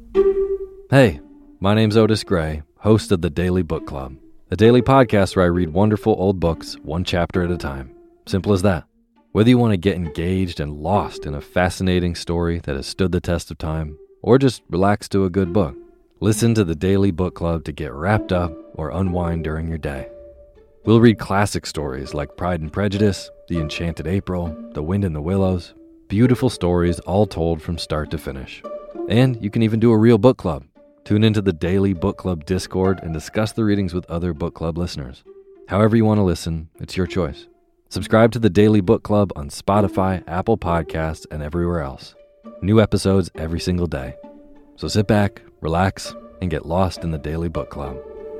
Hey, my name's Otis Gray, host of the Daily Book Club, a daily podcast where I read wonderful old books one chapter at a time. Simple as that. Whether you want to get engaged and lost in a fascinating story that has stood the test of time, or just relax to a good book, listen to the Daily Book Club to get wrapped up or unwind during your day. We'll read classic stories like Pride and Prejudice, The Enchanted April, The Wind in the Willows, beautiful stories all told from start to finish. And you can even do a real book club. Tune into the Daily Book Club Discord and discuss the readings with other book club listeners. However you want to listen, it's your choice. Subscribe to the Daily Book Club on Spotify, Apple Podcasts, and everywhere else. New episodes every single day. So sit back, relax, and get lost in the Daily Book Club.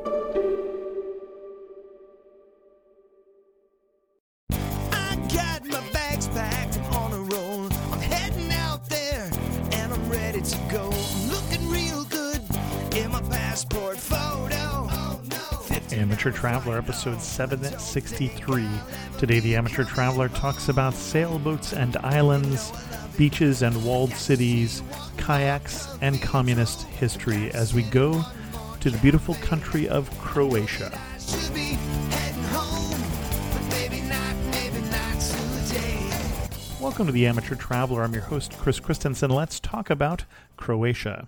I got my bags packed on a roll. I'm heading out there and I'm ready to go. I'm looking real good in my passport photo. Oh, no. Amateur Traveler, episode 763. Today, the Amateur Traveler talks about sailboats and islands, beaches and walled cities, kayaks, and communist history as we go to the beautiful country of Croatia. Should be heading home, but maybe not today. Welcome to the Amateur Traveler. I'm your host, Chris Christensen. Let's talk about Croatia.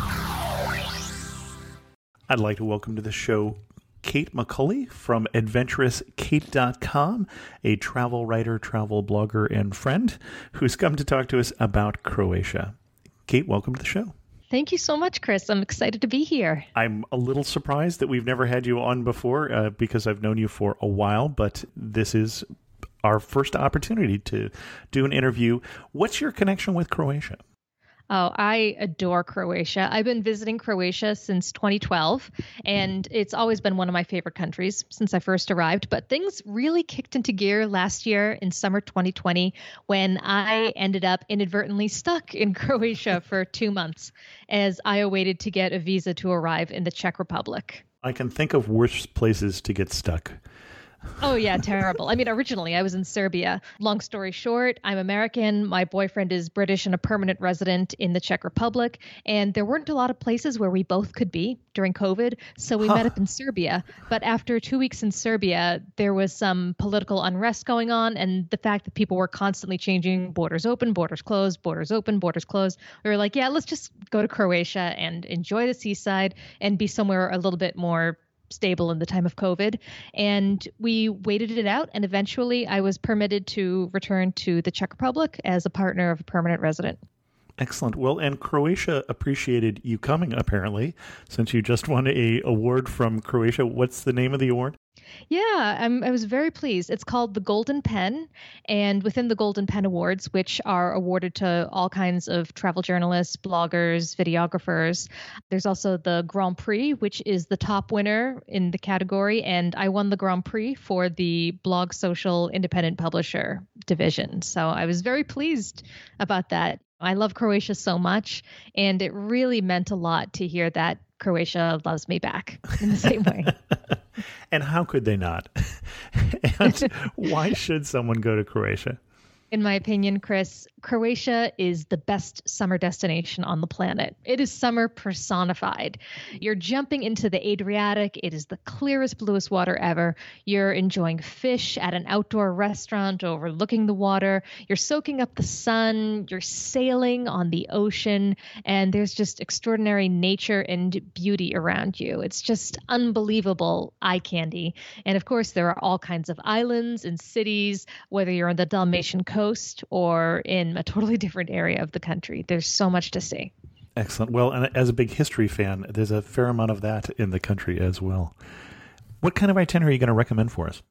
I'd like to welcome to the show Kate McCulley from AdventurousKate.com, a travel writer, travel blogger, and friend who's come to talk to us about Croatia. Kate, welcome to the show. Thank you so much, Chris. I'm excited to be here. I'm a little surprised that we've never had you on before because I've known you for a while, but this is our first opportunity to do an interview. What's your connection with Croatia? Oh, I adore Croatia. I've been visiting Croatia since 2012, and it's always been one of my favorite countries since I first arrived. But things really kicked into gear last year in summer 2020 when I ended up inadvertently stuck in Croatia for 2 months as I awaited to get a visa to arrive in the Czech Republic. I can think of worse places to get stuck. Oh, yeah, terrible. I mean, originally I was in Serbia. Long story short, I'm American. My boyfriend is British and a permanent resident in the Czech Republic. And there weren't a lot of places where we both could be during COVID. So we met up in Serbia. But after 2 weeks in Serbia, there was some political unrest going on. And the fact that people were constantly changing borders open, borders closed, borders open, borders closed. We were like, yeah, let's just go to Croatia and enjoy the seaside and be somewhere a little bit more stable in the time of COVID. And we waited it out. And eventually I was permitted to return to the Czech Republic as a partner of a permanent resident. Excellent. Well, and Croatia appreciated you coming, apparently, since you just won an award from Croatia. What's the name of the award? Yeah, I was very pleased. It's called the Golden Pen, and within the Golden Pen Awards, which are awarded to all kinds of travel journalists, bloggers, videographers, there's also the Grand Prix, which is the top winner in the category, and I won the Grand Prix for the Blog Social Independent Publisher division. So I was very pleased about that. I love Croatia so much, and it really meant a lot to hear that Croatia loves me back in the same way. And how could they not? And why should someone go to Croatia? In my opinion, Chris, Croatia is the best summer destination on the planet. It is summer personified. You're jumping into the Adriatic. It is the clearest, bluest water ever. You're enjoying fish at an outdoor restaurant overlooking the water. You're soaking up the sun. You're sailing on the ocean. And there's just extraordinary nature and beauty around you. It's just unbelievable eye candy. And of course, there are all kinds of islands and cities, whether you're on the Dalmatian coast or in a totally different area of the country. There's so much to see. Excellent. Well, and as a big history fan, there's a fair amount of that in the country as well. What kind of itinerary are you going to recommend for us?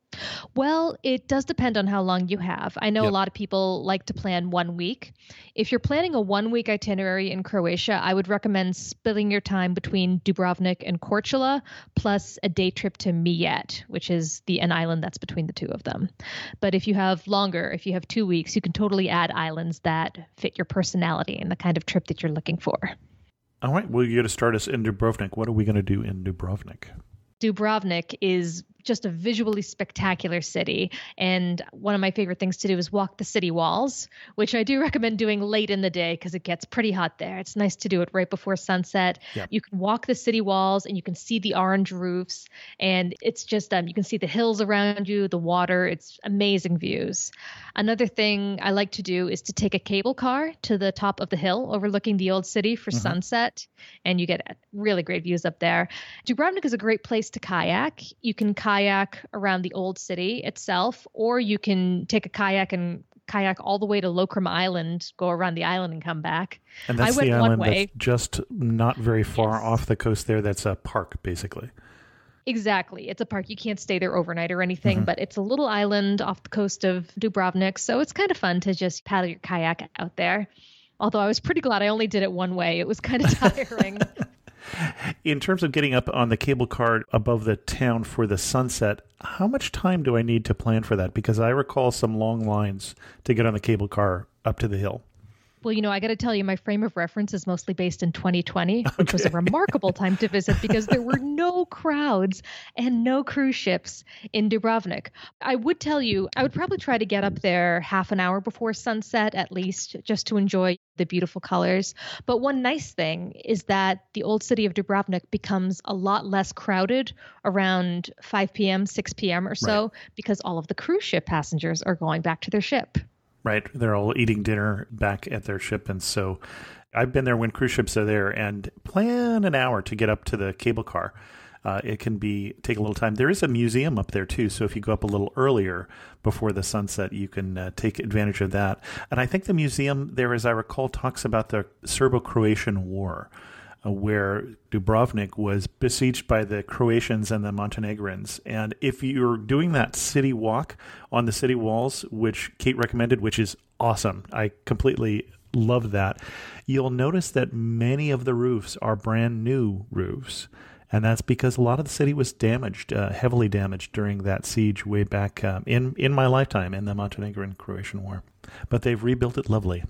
Well, it does depend on how long you have. I know a lot of people like to plan 1 week. If you're planning a 1 week itinerary in Croatia, I would recommend splitting your time between Dubrovnik and Korčula, plus a day trip to Mijet, which is an island that's between the two of them. But if you have longer, if you have 2 weeks, you can totally add islands that fit your personality and the kind of trip that you're looking for. All right. Well, you're going to start us in Dubrovnik. What are we going to do in Dubrovnik? Dubrovnik is just a visually spectacular city. And one of my favorite things to do is walk the city walls, which I do recommend doing late in the day because it gets pretty hot there. It's nice to do it right before sunset. Yep. You can walk the city walls and you can see the orange roofs. And it's just, you can see the hills around you, the water. It's amazing views. Another thing I like to do is to take a cable car to the top of the hill overlooking the old city for sunset. And you get really great views up there. Dubrovnik is a great place to kayak. You can kayak around the old city itself, or you can take a kayak and kayak all the way to Lokrum Island, go around the island and come back. And that's I went the one island way. that's just not very far Yes. off the coast there. That's a park, basically. Exactly. It's a park. You can't stay there overnight or anything, but it's a little island off the coast of Dubrovnik. So it's kind of fun to just paddle your kayak out there. Although I was pretty glad I only did it one way. It was kind of tiring. In terms of getting up on the cable car above the town for the sunset, how much time do I need to plan for that? Because I recall some long lines to get on the cable car up to the hill. Well, I got to tell you, my frame of reference is mostly based in 2020, which was a remarkable time to visit because there were no crowds and no cruise ships in Dubrovnik. I would tell you, I would probably try to get up there half an hour before sunset, at least, just to enjoy the beautiful colors. But one nice thing is that the old city of Dubrovnik becomes a lot less crowded around 5 p.m., 6 p.m. or so, because all of the cruise ship passengers are going back to their ship. Right. They're all eating dinner back at their ship. And so I've been there when cruise ships are there, and plan an hour to get up to the cable car. It can take a little time. There is a museum up there too. So if you go up a little earlier before the sunset, you can take advantage of that. And I think the museum there, as I recall, talks about the Serbo-Croatian War, where Dubrovnik was besieged by the Croatians and the Montenegrins. And if you're doing that city walk on the city walls, which Kate recommended, which is awesome, I completely love that, you'll notice that many of the roofs are brand new roofs. And that's because a lot of the city was damaged, heavily damaged during that siege way back in my lifetime in the Montenegrin-Croatian War. But they've rebuilt it lovely.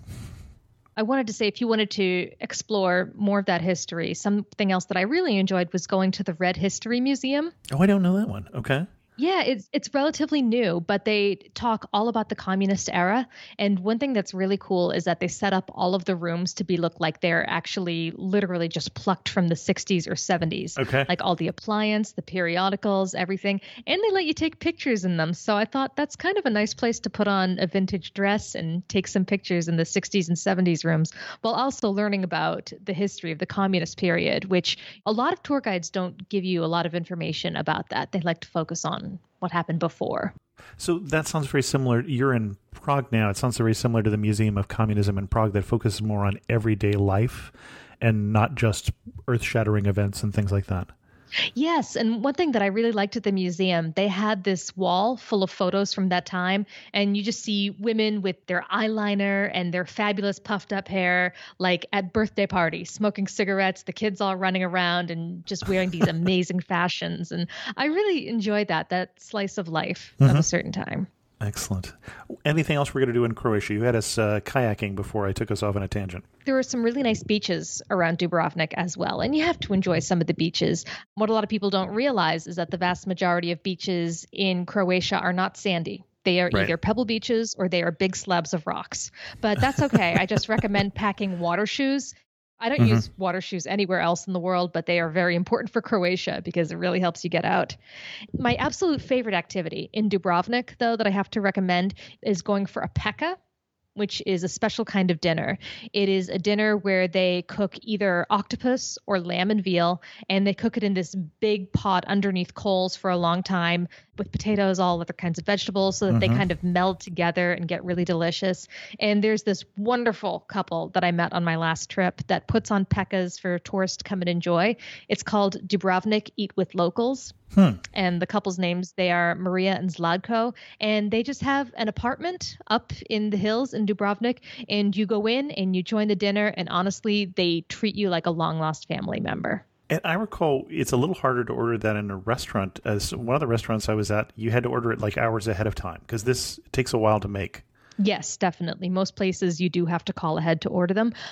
I wanted to say, if you wanted to explore more of that history, something else that I really enjoyed was going to the Red History Museum. Oh, I don't know that one. Okay. Yeah, it's relatively new, but they talk all about the communist era. And one thing that's really cool is that they set up all of the rooms to look like they're actually literally just plucked from the 60s or 70s. Okay. Like all the appliance, the periodicals, everything. And they let you take pictures in them. So I thought that's kind of a nice place to put on a vintage dress and take some pictures in the 60s and 70s rooms, while also learning about the history of the communist period, which a lot of tour guides don't give you a lot of information about that. They like to focus on what happened before. So that sounds very similar. You're in Prague now. It sounds very similar to the Museum of Communism in Prague that focuses more on everyday life and not just earth-shattering events and things like that. Yes. And one thing that I really liked at the museum, they had this wall full of photos from that time. And you just see women with their eyeliner and their fabulous puffed up hair, like at birthday parties, smoking cigarettes, the kids all running around and just wearing these amazing fashions. And I really enjoyed that slice of life of a certain time. Excellent. Anything else we're going to do in Croatia? You had us kayaking before I took us off on a tangent. There are some really nice beaches around Dubrovnik as well, and you have to enjoy some of the beaches. What a lot of people don't realize is that the vast majority of beaches in Croatia are not sandy. They are either pebble beaches or they are big slabs of rocks. But that's okay. I just recommend packing water shoes. I don't use water shoes anywhere else in the world, but they are very important for Croatia because it really helps you get out. My absolute favorite activity in Dubrovnik, though, that I have to recommend is going for a peka, which is a special kind of dinner. It is a dinner where they cook either octopus or lamb and veal, and they cook it in this big pot underneath coals for a long time with potatoes, all other kinds of vegetables, so that they kind of meld together and get really delicious. And there's this wonderful couple that I met on my last trip that puts on pekas for tourists to come and enjoy. It's called Dubrovnik Eat with Locals. And the couple's names, they are Maria and Zlatko, and they just have an apartment up in the hills in Dubrovnik, and you go in and you join the dinner, and honestly, they treat you like a long-lost family member. And I recall it's a little harder to order that in a restaurant. As one of the restaurants I was at, you had to order it like hours ahead of time because this takes a while to make. Yes, definitely. Most places you do have to call ahead to order them.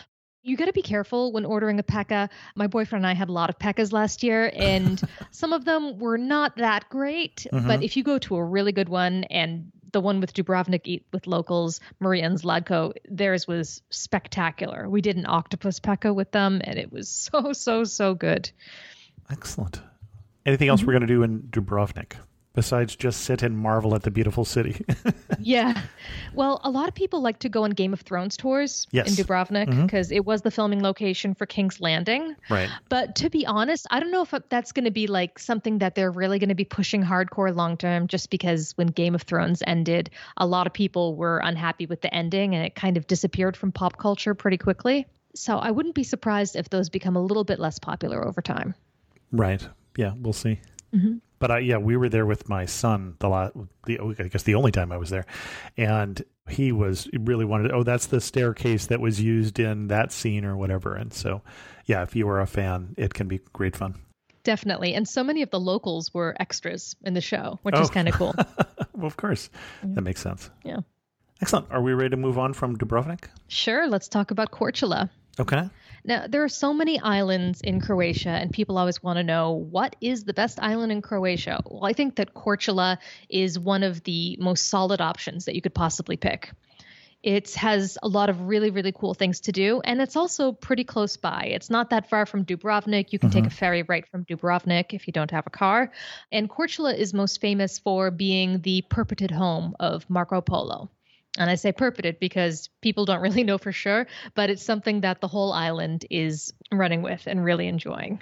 You got to be careful when ordering a pekka. My boyfriend and I had a lot of pekkas last year, and some of them were not that great. But if you go to a really good one, and the one with Dubrovnik Eat with Locals, Maria and Zlatko, theirs was spectacular. We did an octopus pekka with them, and it was so good. Excellent. Anything else we're going to do in Dubrovnik besides just sit and marvel at the beautiful city? Yeah. Well, a lot of people like to go on Game of Thrones tours in Dubrovnik because it was the filming location for King's Landing. Right. But to be honest, I don't know if that's going to be like something that they're really going to be pushing hardcore long term, just because when Game of Thrones ended, a lot of people were unhappy with the ending and it kind of disappeared from pop culture pretty quickly. So I wouldn't be surprised if those become a little bit less popular over time. Right. Yeah, we'll see. But we were there with my son I guess the only time I was there, and he really wanted. That's the staircase that was used in that scene or whatever. And so, yeah, if you are a fan, it can be great fun. Definitely, and so many of the locals were extras in the show, which is kind of cool. Well, of course, that makes sense. Yeah. Excellent. Are we ready to move on from Dubrovnik? Sure. Let's talk about Korčula. Okay. Now, there are so many islands in Croatia, and people always want to know, what is the best island in Croatia? Well, I think that Korčula is one of the most solid options that you could possibly pick. It has a lot of really, really cool things to do, and it's also pretty close by. It's not that far from Dubrovnik. You can take a ferry right from Dubrovnik if you don't have a car. And Korčula is most famous for being the purported home of Marco Polo. And I say purported because people don't really know for sure, but it's something that the whole island is running with and really enjoying.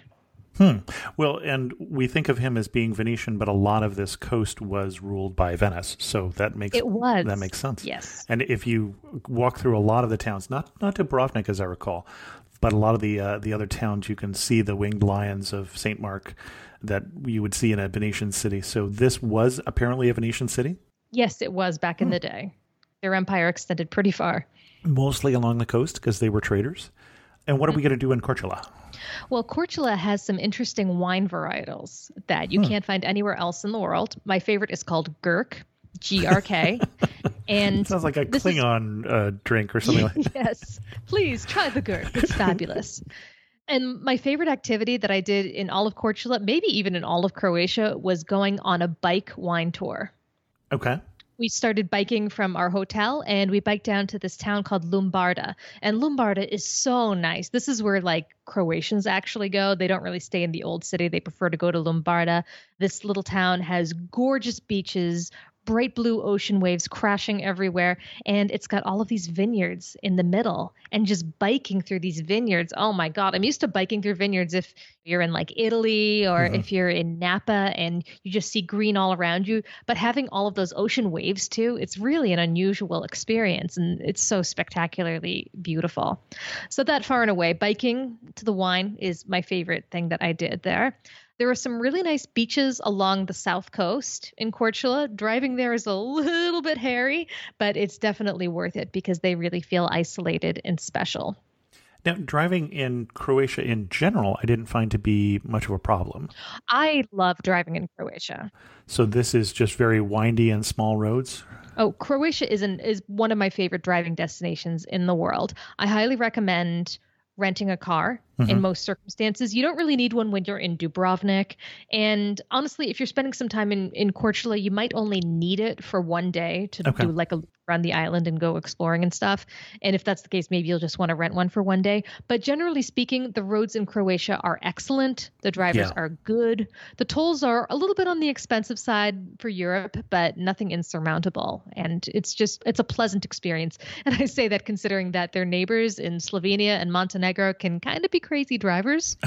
Well, and we think of him as being Venetian, but a lot of this coast was ruled by Venice, so that makes sense. Yes. And if you walk through a lot of the towns, not Dubrovnik as I recall, but a lot of the other towns, you can see the winged lions of St. Mark that you would see in a Venetian city. So this was apparently a Venetian city? Yes, it was back in the day. Their empire extended pretty far. Mostly along the coast because they were traders. And what are we going to do in Korčula? Well, Korčula has some interesting wine varietals that you can't find anywhere else in the world. My favorite is called Grk, G-R-K. And it sounds like a Klingon drink or something like that. Yes, please try the Grk. It's fabulous. And my favorite activity that I did in all of Korčula, maybe even in all of Croatia, was going on a bike wine tour. Okay. We started biking from our hotel and we biked down to this town called Lumbarda. And Lumbarda is so nice. This is where like Croatians actually go. They don't really stay in the old city. They prefer to go to Lumbarda. This little town has gorgeous beaches, bright blue ocean waves crashing everywhere. And it's got all of these vineyards in the middle, and just biking through these vineyards. Oh my God. I'm used to biking through vineyards if you're in like Italy or if you're in Napa and you just see green all around you. But having all of those ocean waves too, it's really an unusual experience, and it's so spectacularly beautiful. So that far and away, biking to the wine is my favorite thing that I did there. There are some really nice beaches along the south coast in Korčula. Driving there is a little bit hairy, but it's definitely worth it because they really feel isolated and special. Now, driving in Croatia in general, I didn't find to be much of a problem. I love driving in Croatia. So this is just very windy and small roads? Oh, Croatia is one of my favorite driving destinations in the world. I highly recommend renting a car in most circumstances. You don't really need one when you're in Dubrovnik. And honestly, if you're spending some time in Korčula, you might only need it for one day to do like a loop around the island and go exploring and stuff. And if that's the case, maybe you'll just want to rent one for one day. But generally speaking, the roads in Croatia are excellent. The drivers are good. The tolls are a little bit on the expensive side for Europe, but nothing insurmountable. And it's a pleasant experience. And I say that considering that their neighbors in Slovenia and Montenegro can kind of be crazy drivers.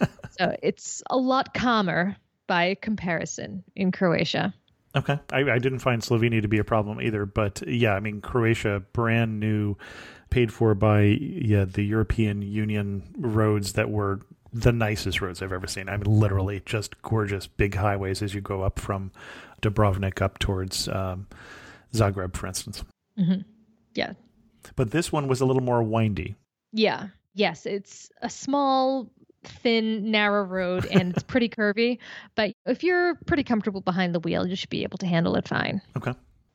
So it's a lot calmer by comparison in Croatia. Okay. I didn't find Slovenia to be a problem either, but yeah, I mean, Croatia, brand new, paid for by the European Union roads that were the nicest roads I've ever seen. I mean, literally just gorgeous big highways as you go up from Dubrovnik up towards Zagreb, for instance. Mm-hmm. Yeah. But this one was a little more windy. Yeah. Yes, it's a small, thin, narrow road, and it's pretty curvy. But if you're pretty comfortable behind the wheel, you should be able to handle it fine. Okay.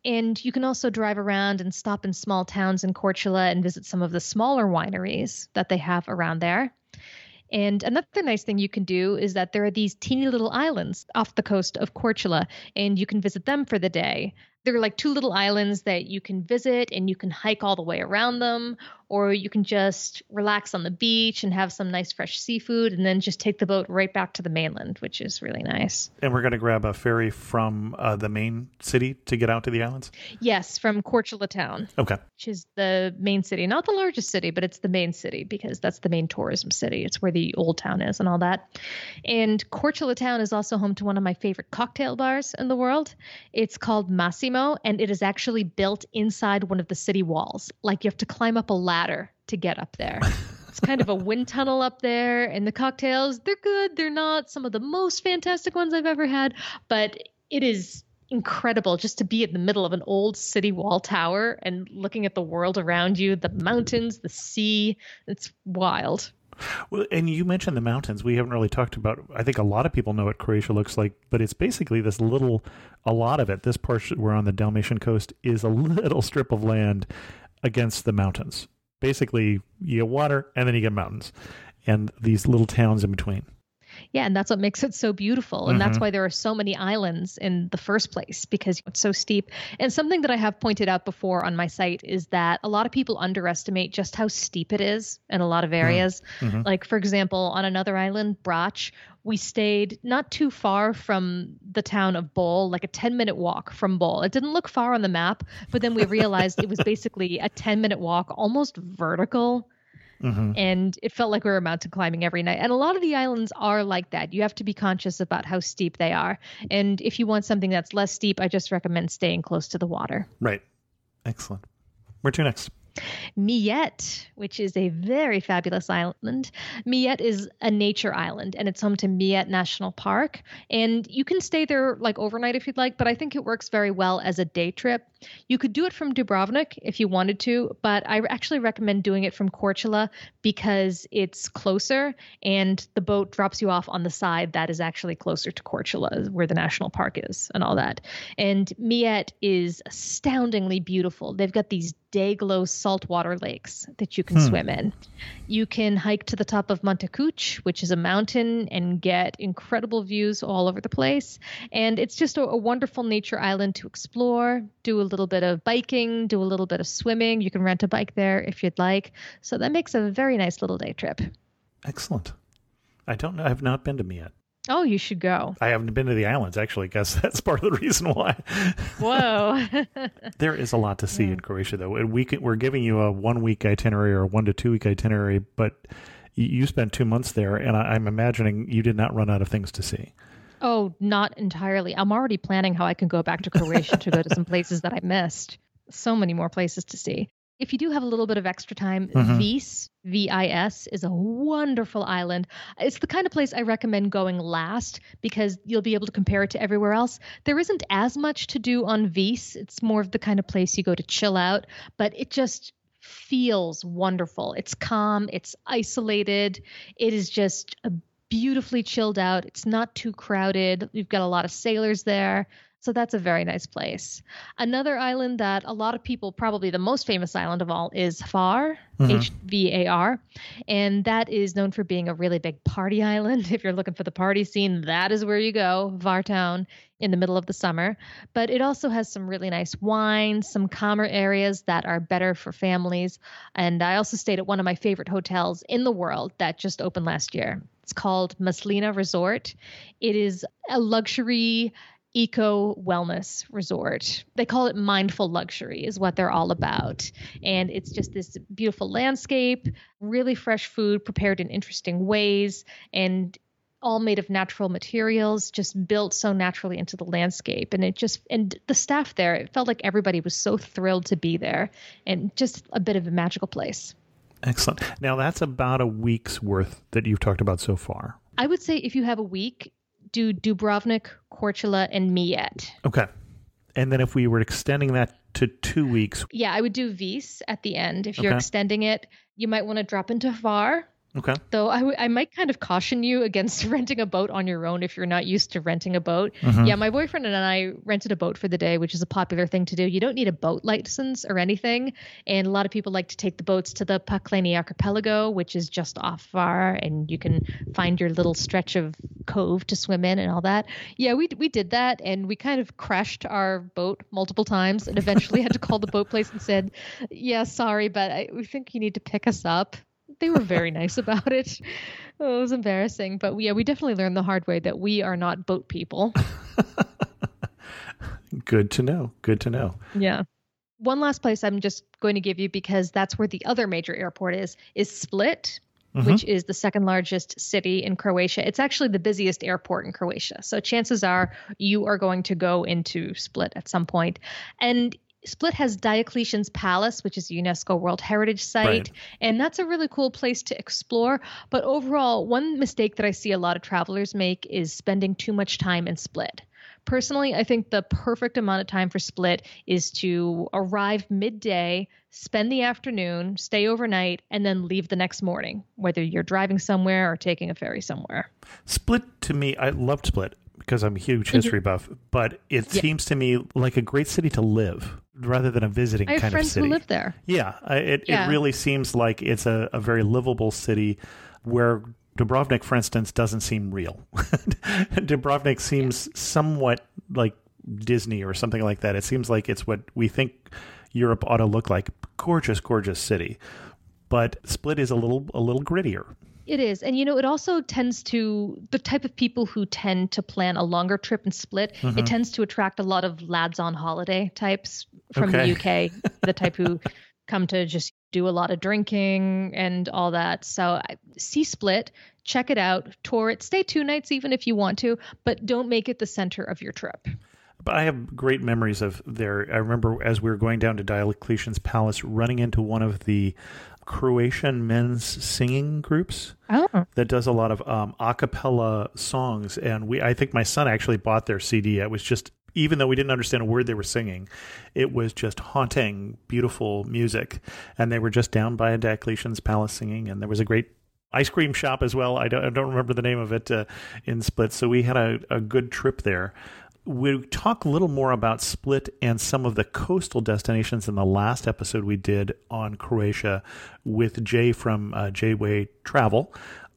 And you can also drive around and stop in small towns in Korčula and visit some of the smaller wineries that they have around there. And another nice thing you can do is that there are these teeny little islands off the coast of Korčula, and you can visit them for the day. They're like two little islands that you can visit, and you can hike all the way around them, or you can just relax on the beach and have some nice fresh seafood and then just take the boat right back to the mainland, which is really nice. And we're going to grab a ferry from the main city to get out to the islands? Yes, from Korčula town. Okay. Which is the main city. Not the largest city, but it's the main city because that's the main tourism city. It's where the old town is and all that. And Korčula town is also home to one of my favorite cocktail bars in the world. It's called Massimo, and it is actually built inside one of the city walls. Like you have to climb up a ladder to get up there. It's kind of a wind tunnel up there, and the cocktails, they're good. They're not some of the most fantastic ones I've ever had, but it is incredible just to be in the middle of an old city wall tower and looking at the world around you, the mountains, the sea. It's wild. Well, and you mentioned the mountains. We haven't really talked about, I think a lot of people know what Croatia looks like, but it's basically this little, a lot of it, this part we're on the Dalmatian coast is a little strip of land against the mountains. Basically, you get water and then you get mountains and these little towns in between. Yeah, and that's what makes it so beautiful. And that's why there are so many islands in the first place, because it's so steep. And something that I have pointed out before on my site is that a lot of people underestimate just how steep it is in a lot of areas. Like, for example, on another island, Brač, we stayed not too far from the town of Bol, like a 10-minute walk from Bol. It didn't look far on the map, but then we realized it was basically a 10-minute walk, almost vertical. And it felt like we were mountain climbing every night. And a lot of the islands are like that. You have to be conscious about how steep they are. And if you want something that's less steep, I just recommend staying close to the water. Right. Excellent. Where to next? Miet, which is a very fabulous island. Miet is a nature island, and it's home to Miet National Park. And you can stay there like overnight if you'd like, but I think it works very well as a day trip. You could do it from Dubrovnik if you wanted to, but I actually recommend doing it from Korčula because it's closer and the boat drops you off on the side that is actually closer to Korčula, where the national park is and all that. And Miet is astoundingly beautiful. They've got these day-glow saltwater lakes that you can swim in. You can hike to the top of Munte Kuč, which is a mountain, and get incredible views all over the place. And it's just a wonderful nature island to explore, do a little bit of biking, do a little bit of swimming. You can rent a bike there if you'd like. So that makes a very nice little day trip. Excellent. I don't know. I've not been to Miet. Oh, you should go. I haven't been to the islands, actually, because that's part of the reason why. Whoa. There is a lot to see in Croatia, though. We're giving you a 1-week itinerary or a 1 to 2 week itinerary, but you spent 2 months there, and I'm imagining you did not run out of things to see. Oh, not entirely. I'm already planning how I can go back to Croatia to go to some places that I missed. So many more places to see. If you do have a little bit of extra time, Vis, V-I-S, is a wonderful island. It's the kind of place I recommend going last because you'll be able to compare it to everywhere else. There isn't as much to do on Vis. It's more of the kind of place you go to chill out, but it just feels wonderful. It's calm. It's isolated. It is just a beautifully chilled out. It's not too crowded. You've got a lot of sailors there. So that's a very nice place. Another island that a lot of people, probably the most famous island of all, is Hvar, Hvar. And that is known for being a really big party island. If you're looking for the party scene, that is where you go, Hvar town, in the middle of the summer. But it also has some really nice wines, some calmer areas that are better for families. And I also stayed at one of my favorite hotels in the world that just opened last year. It's called Maslina Resort. It is a luxury eco wellness resort. They call it mindful luxury is what they're all about. And it's just this beautiful landscape, really fresh food prepared in interesting ways, and all made of natural materials, just built so naturally into the landscape. And and the staff there, it felt like everybody was so thrilled to be there, and just a bit of a magical place. Excellent. Now that's about a week's worth that you've talked about so far. I would say if you have a week, do Dubrovnik, Korčula, and Miet. Okay. And then if we were extending that to 2 weeks. Yeah, I would do Vis at the end. If you're extending it, you might want to drop into Hvar Okay. Though I might kind of caution you against renting a boat on your own if you're not used to renting a boat. Mhm. Yeah, my boyfriend and I rented a boat for the day, which is a popular thing to do. You don't need a boat license or anything. And a lot of people like to take the boats to the Pakleni archipelago, which is just off far, and you can find your little stretch of cove to swim in and all that. Yeah, we did that, and we kind of crashed our boat multiple times and eventually had to call the boat place and said, yeah, sorry, but we think you need to pick us up. They were very nice about it. Oh, it was embarrassing. But we definitely learned the hard way that we are not boat people. Good to know. Good to know. Yeah. One last place I'm just going to give you, because that's where the other major airport is Split, which is the second largest city in Croatia. It's actually the busiest airport in Croatia. So chances are you are going to go into Split at some point. And Split has Diocletian's Palace, which is a UNESCO World Heritage Site, Right. and that's a really cool place to explore. But overall, one mistake that I see a lot of travelers make is spending too much time in Split. Personally, I think the perfect amount of time for Split is to arrive midday, spend the afternoon, stay overnight, and then leave the next morning, whether you're driving somewhere or taking a ferry somewhere. Split, to me, I loved Split because I'm a huge history buff, but it seems to me like a great city to live rather than a visiting I have kind of friends city. who live there. Yeah, it really seems like it's a very livable city where Dubrovnik, for instance, doesn't seem real. Dubrovnik seems somewhat like Disney or something like that. It seems like it's what we think Europe ought to look like. Gorgeous, gorgeous city. But Split is a little grittier. It is. And, it also tends to, the type of people who tend to plan a longer trip in Split, it tends to attract a lot of lads on holiday types from the UK, the type who come to just do a lot of drinking and all that. So see Split, check it out, tour it, stay 2 nights even if you want to, but don't make it the center of your trip. But I have great memories of there. I remember as we were going down to Diocletian's Palace, running into one of the Croatian men's singing groups that does a lot of a cappella songs. And I think my son actually bought their CD. It was just, even though we didn't understand a word they were singing, it was just haunting, beautiful music. And they were just down by Diocletian's Palace singing. And there was a great ice cream shop as well. I don't remember the name of it in Split. So we had a good trip there. We talk a little more about Split and some of the coastal destinations in the last episode we did on Croatia with Jay from J-Way Travel.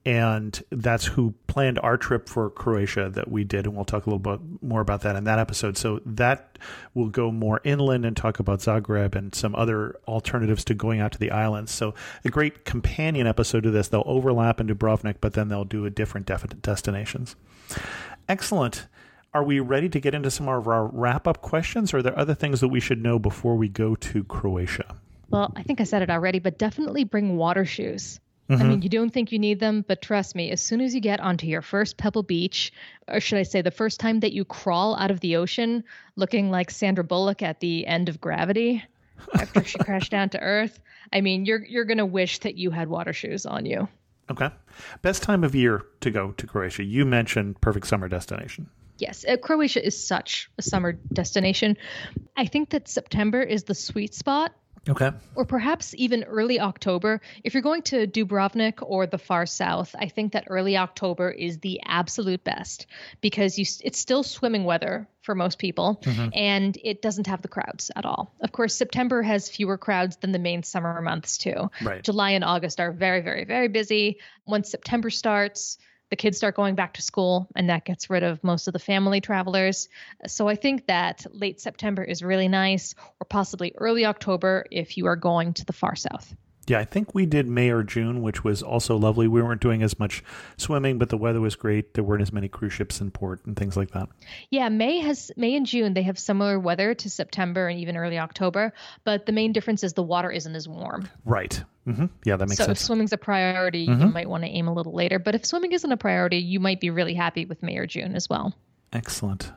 And that's who planned our trip for Croatia that we did. And we'll talk a little bit more about that in that episode. So that will go more inland and talk about Zagreb and some other alternatives to going out to the islands. So a great companion episode to this. They'll overlap in Dubrovnik, but then they'll do a different destinations. Excellent. Are we ready to get into some of our wrap-up questions, or are there other things that we should know before we go to Croatia? Well, I think I said it already, but definitely bring water shoes. I mean, you don't think you need them, but trust me, as soon as you get onto your first Pebble Beach, or should I say the first time that you crawl out of the ocean looking like Sandra Bullock at the end of Gravity after she crashed down to Earth, I mean, you're going to wish that you had water shoes on you. Okay. Best time of year to go to Croatia. You mentioned perfect summer destination. Yes, Croatia is such a summer destination. I think that September is the sweet spot. Okay. Or perhaps even early October. If you're going to Dubrovnik or the far south, I think that early October is the absolute best because it's still swimming weather for most people and it doesn't have the crowds at all. Of course, September has fewer crowds than the main summer months too. Right. July and August are very, very, very busy. Once September starts, the kids start going back to school, and that gets rid of most of the family travelers. So I think that late September is really nice, or possibly early October if you are going to the far south. Yeah, I think we did May or June, which was also lovely. We weren't doing as much swimming, but the weather was great. There weren't as many cruise ships in port and things like that. Yeah, May and June, they have similar weather to September and even early October, but the main difference is the water isn't as warm. Right. Yeah, that makes so sense. If swimming's a priority, you might want to aim a little later. But if swimming isn't a priority, you might be really happy with May or June as well. Excellent.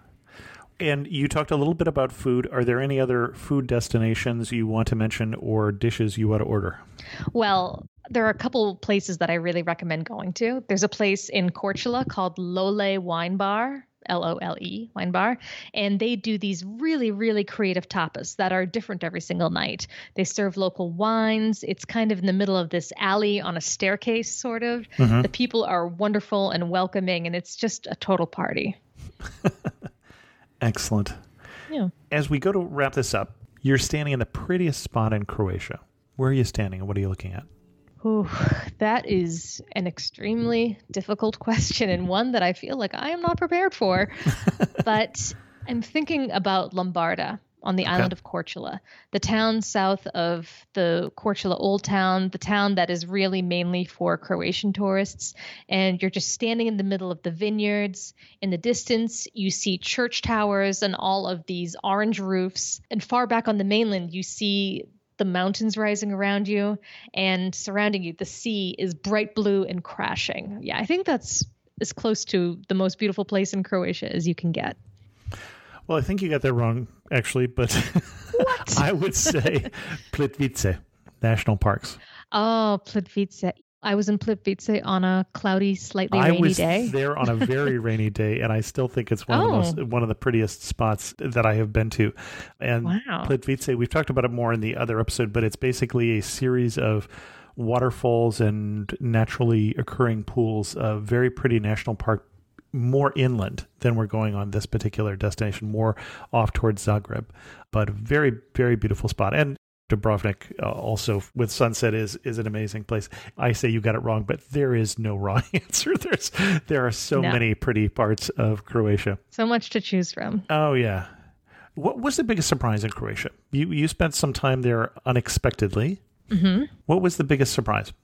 And you talked a little bit about food. Are there any other food destinations you want to mention or dishes you want to order? Well, there are a couple places that I really recommend going to. There's a place in Korčula called Lole Wine Bar. LOLE, wine bar. And they do these really, really creative tapas that are different every single night. They serve local wines. It's kind of in the middle of this alley on a staircase, sort of. The people are wonderful and welcoming, and it's just a total party. Excellent. Yeah. As we go to wrap this up, you're standing in the prettiest spot in Croatia. Where are you standing and what are you looking at? Ooh, that is an extremely difficult question, and one that I feel like I am not prepared for. But I'm thinking about Lombarda on the island of Korčula, the town south of the Korčula Old Town, the town that is really mainly for Croatian tourists. And you're just standing in the middle of the vineyards. In the distance, you see church towers and all of these orange roofs. And far back on the mainland, you see the mountains rising around you, and surrounding you, the sea is bright blue and crashing. Yeah, I think that's as close to the most beautiful place in Croatia as you can get. Well, I think you got that wrong, actually, but What? I would say Plitvice National Parks. Oh, Plitvice. I was in Plitvice on a cloudy, slightly I rainy was day. there on a very rainy day, and I still think it's one of the prettiest spots that I have been to. And Wow. Plitvice, we've talked about it more in the other episode, but it's basically a series of waterfalls and naturally occurring pools. A very pretty national park, more inland than we're going on this particular destination, more off towards Zagreb, but a very, very beautiful spot. And Dubrovnik also with sunset is an amazing place. I say you got it wrong, but there is no wrong answer. There are so many pretty parts of Croatia. So much to choose from. Oh yeah. What was the biggest surprise in Croatia? You spent some time there unexpectedly. Mm-hmm. What was the biggest surprise?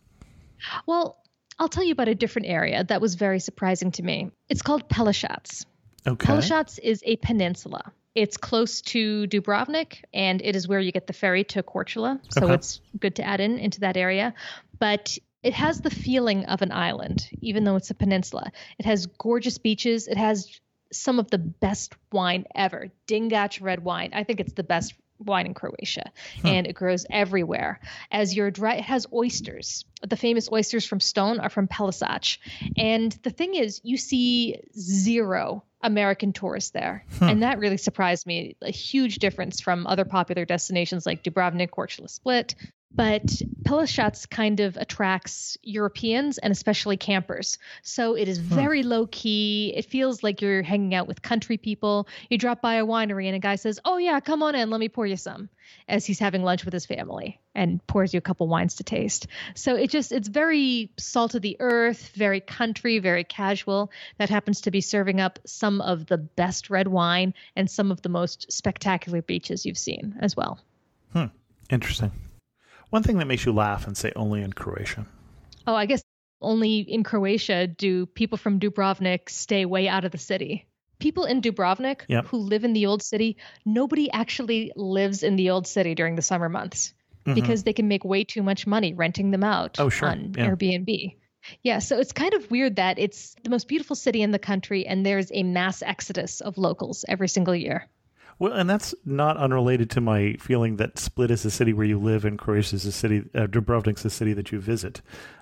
Well, I'll tell you about a different area that was very surprising to me. It's called Pelješac. Okay. Pelješac is a peninsula. It's close to Dubrovnik, and it is where you get the ferry to Korčula. So it's good to add into that area. But it has the feeling of an island, even though it's a peninsula. It has gorgeous beaches. It has some of the best wine ever. Dingač red wine. I think it's the best wine in Croatia, and it grows everywhere. As you're it has oysters. The famous oysters from Stone are from Pelješac. And the thing is, you see zero American tourists there. And that really surprised me. A huge difference from other popular destinations like Dubrovnik, Korčula, Split. But Pelješac kind of attracts Europeans and especially campers. So it is very low key. It feels like you're hanging out with country people. You drop by a winery and a guy says, "Oh yeah, come on in, let me pour you some," as he's having lunch with his family, and pours you a couple wines to taste. So it's very salt of the earth, very country, very casual. That happens to be serving up some of the best red wine and some of the most spectacular beaches you've seen as well. Interesting. One thing that makes you laugh and say only in Croatia. Oh, I guess only in Croatia do people from Dubrovnik stay way out of the city. People in Dubrovnik who live in the old city, nobody actually lives in the old city during the summer months because they can make way too much money renting them out on Airbnb. Yeah, so it's kind of weird that it's the most beautiful city in the country and there's a mass exodus of locals every single year. Well, and that's not unrelated to my feeling that Split is the city where you live and Croatia is the city, Dubrovnik's the city that you visit.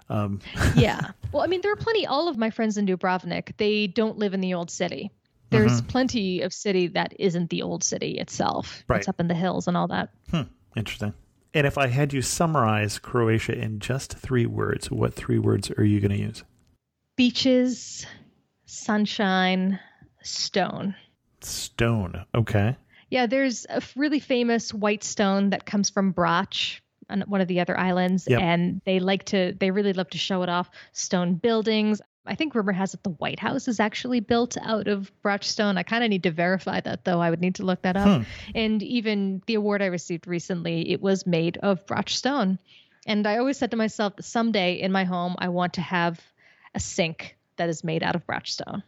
Yeah. Well, I mean, there are plenty, all of my friends in Dubrovnik, they don't live in the old city. There's plenty of city that isn't the old city itself. Right. It's up in the hills and all that. Interesting. And if I had you summarize Croatia in just 3 words, what 3 words are you going to use? Beaches, sunshine, stone. Stone. Okay. Yeah, there's a really famous white stone that comes from Brač, on one of the other islands, and they really love to show it off. Stone buildings. I think rumor has it the White House is actually built out of Brač stone. I kind of need to verify that, though. I would need to look that up. And even the award I received recently, it was made of Brač stone. And I always said to myself that someday in my home, I want to have a sink that is made out of Brač stone.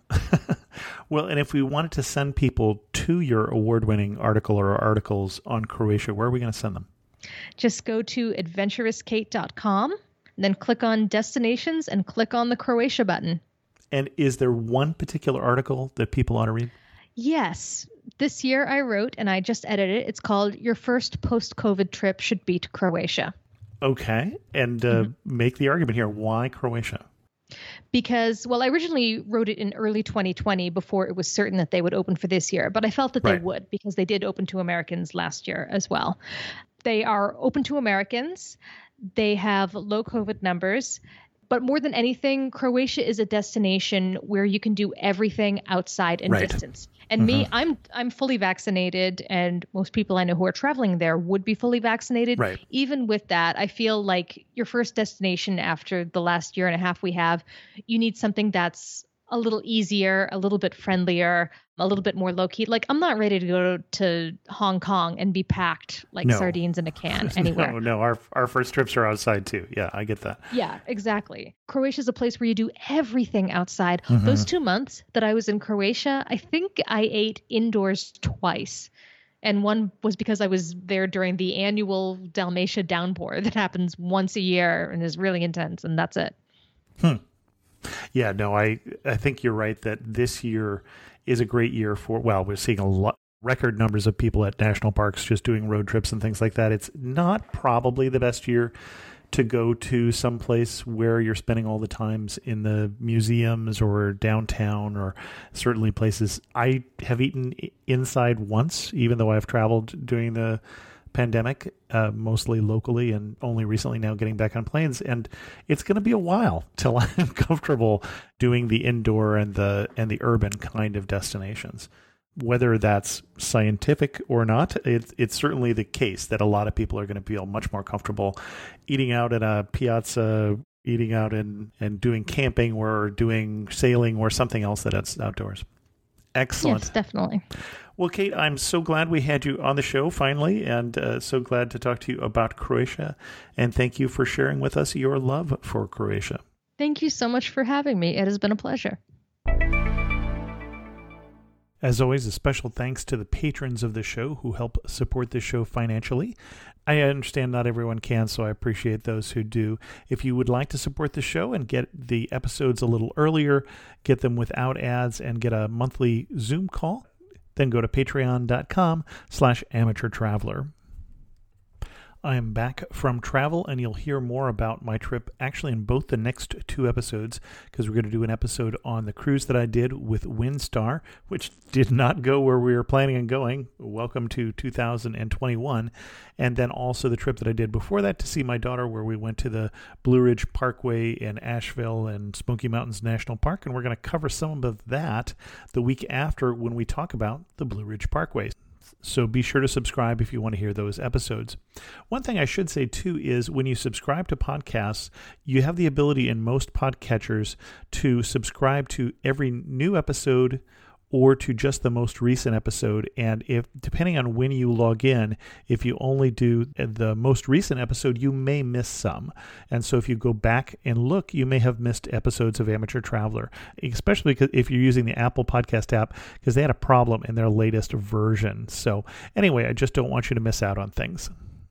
Well, and if we wanted to send people to your award-winning article or articles on Croatia, where are we going to send them? Just go to adventurouskate.com, then click on destinations and click on the Croatia button. And is there one particular article that people ought to read? Yes. This year I wrote, and I just edited it. It's called Your First Post-COVID Trip Should Be to Croatia. Okay. And make the argument here. Why Croatia? Because, well, I originally wrote it in early 2020 before it was certain that they would open for this year, but I felt that they would because they did open to Americans last year as well. They are open to Americans. They have low COVID numbers. But more than anything, Croatia is a destination where you can do everything outside and distance. And me, I'm fully vaccinated, and most people I know who are traveling there would be fully vaccinated. Right. Even with that, I feel like your first destination after the last year and a half we have, you need something that's a little easier, a little bit friendlier, a little bit more low key. Like, I'm not ready to go to Hong Kong and be packed like sardines in a can anywhere. No, our first trips are outside too. Yeah, I get that. Yeah, exactly. Croatia is a place where you do everything outside. Those 2 months that I was in Croatia, I think I ate indoors twice. And one was because I was there during the annual Dalmatia downpour that happens once a year and is really intense, and that's it. Yeah, no, I think you're right that this year is a great year for, well, we're seeing record numbers of people at national parks just doing road trips and things like that. It's not probably the best year to go to some place where you're spending all the times in the museums or downtown, or certainly places. I have eaten inside once, even though I've traveled during the pandemic, mostly locally, and only recently now getting back on planes. And it's going to be a while till I'm comfortable doing the indoor and the urban kind of destinations. Whether that's scientific or not, it's certainly the case that a lot of people are going to feel much more comfortable eating out at a piazza, eating out and doing camping or doing sailing or something else that's outdoors. Excellent. Yes, definitely. Well, Kate, I'm so glad we had you on the show finally, and so glad to talk to you about Croatia. And thank you for sharing with us your love for Croatia. Thank you so much for having me. It has been a pleasure. As always, a special thanks to the patrons of the show who help support the show financially. I understand not everyone can, so I appreciate those who do. If you would like to support the show and get the episodes a little earlier, get them without ads, and get a monthly Zoom call, then go to patreon.com/amateurtraveler. I am back from travel, and you'll hear more about my trip actually in both the next two episodes, because we're going to do an episode on the cruise that I did with Windstar, which did not go where we were planning on going. Welcome to 2021. And then also the trip that I did before that to see my daughter, where we went to the Blue Ridge Parkway in Asheville and Smoky Mountains National Park. And we're going to cover some of that the week after when we talk about the Blue Ridge Parkway. So be sure to subscribe if you want to hear those episodes. One thing I should say, too, is when you subscribe to podcasts, you have the ability in most podcatchers to subscribe to every new episode or to just the most recent episode. And if, depending on when you log in, if you only do the most recent episode, you may miss some. And so if you go back and look, you may have missed episodes of Amateur Traveler, especially if you're using the Apple Podcast app, because they had a problem in their latest version. So anyway, I just don't want you to miss out on things.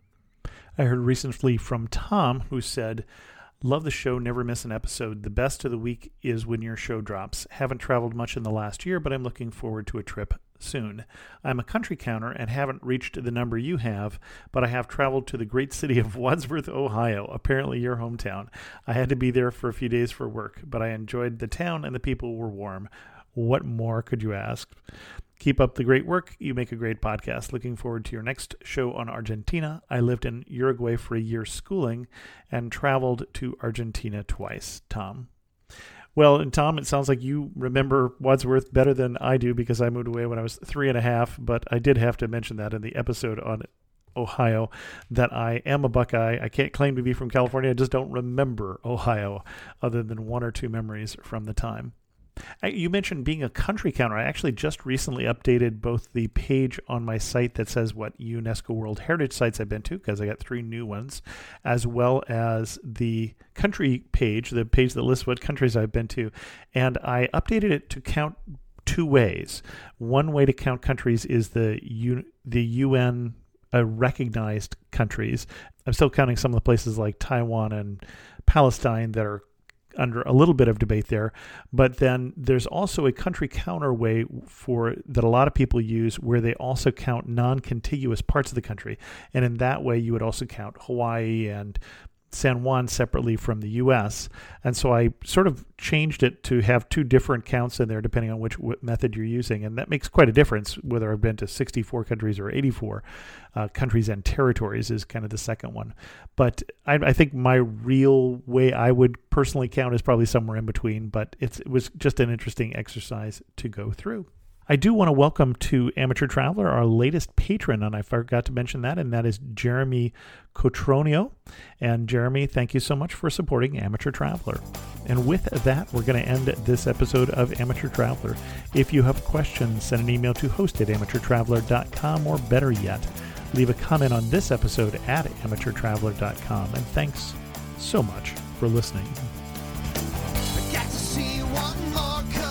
I heard recently from Tom, who said, "Love the show, never miss an episode. The best of the week is when your show drops. Haven't traveled much in the last year, but I'm looking forward to a trip soon. I'm a country counter and haven't reached the number you have, but I have traveled to the great city of Wadsworth, Ohio, apparently your hometown. I had to be there for a few days for work, but I enjoyed the town and the people were warm. What more could you ask? Keep up the great work. You make a great podcast. Looking forward to your next show on Argentina. I lived in Uruguay for a year schooling and traveled to Argentina twice." Tom. Well, and Tom, it sounds like you remember Wadsworth better than I do, because I moved away when I was 3.5, but I did have to mention that in the episode on Ohio, that I am a Buckeye. I can't claim to be from California. I just don't remember Ohio other than one or two memories from the time. You mentioned being a country counter. I actually just recently updated both the page on my site that says what UNESCO World Heritage sites I've been to, because I got 3 new ones, as well as the country page, the page that lists what countries I've been to. And I updated it to count 2 ways. One way to count countries is the UN recognized countries. I'm still counting some of the places like Taiwan and Palestine that are under a little bit of debate there. But then there's also a country counter way that a lot of people use, where they also count non-contiguous parts of the country. And in that way, you would also count Hawaii and San Juan separately from the U.S. And so I sort of changed it to have two different counts in there depending on which method you're using. And that makes quite a difference whether I've been to 64 countries or 84 countries and territories is kind of the second one. But I think my real way I would personally count is probably somewhere in between, but it was just an interesting exercise to go through. I do want to welcome to Amateur Traveler our latest patron, and I forgot to mention that, and that is Jeremy Cotronio. And Jeremy, thank you so much for supporting Amateur Traveler. And with that, we're going to end this episode of Amateur Traveler. If you have questions, send an email to host@amateurtraveler.com, or better yet, leave a comment on this episode at amateurtraveler.com. And thanks so much for listening. I got to see one more